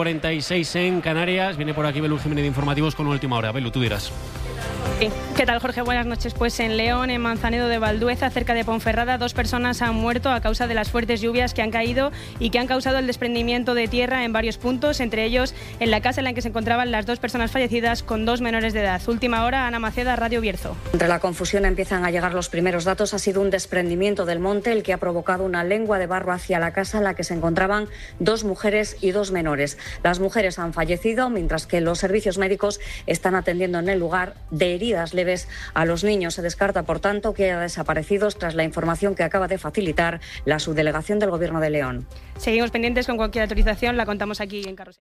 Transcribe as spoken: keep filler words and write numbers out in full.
cuarenta y seis en Canarias. Viene por aquí Belu Jiménez de Informativos con una última hora. Belu, tú dirás. Sí. ¿Qué tal, Jorge? Buenas noches. Pues en León, en Manzanedo de Valdueza, cerca de Ponferrada, dos personas han muerto a causa de las fuertes lluvias que han caído y que han causado el desprendimiento de tierra en varios puntos, entre ellos en la casa en la que se encontraban las dos personas fallecidas con dos menores de edad. Última hora, Ana Maceda, Radio Bierzo. Entre la confusión empiezan a llegar los primeros datos. Ha sido un desprendimiento del monte el que ha provocado una lengua de barro hacia la casa en la que se encontraban dos mujeres y dos menores. Las mujeres han fallecido, mientras que los servicios médicos están atendiendo en el lugar de heridas leves a los niños. Se descarta, por tanto, que haya desaparecidos tras la información que acaba de facilitar la subdelegación del Gobierno de León. Seguimos pendientes con cualquier autorización, la contamos aquí en Carrusel.